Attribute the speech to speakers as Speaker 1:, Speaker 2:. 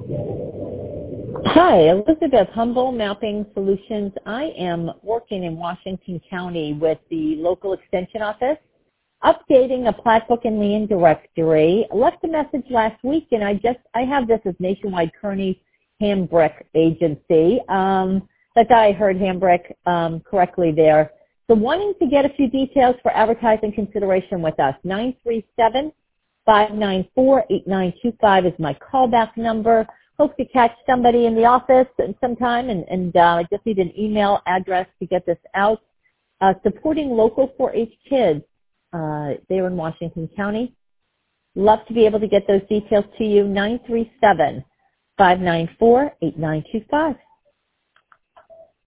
Speaker 1: Hi, Elizabeth Humble, Mapping Solutions. I am working in Washington County with the local extension office, updating a plat book and lien directory. I left a message last week, and I have this as Nationwide Kearney Hambrick Agency. That I heard Hambrick correctly there. So wanting to get a few details for advertising consideration with us. 937-594-8925 is my callback number. Hope to catch somebody in the office sometime, and I just need an email address to get this out. Supporting local 4-H kids there in Washington County. Love to be able to get those details to you. 937-594-8925.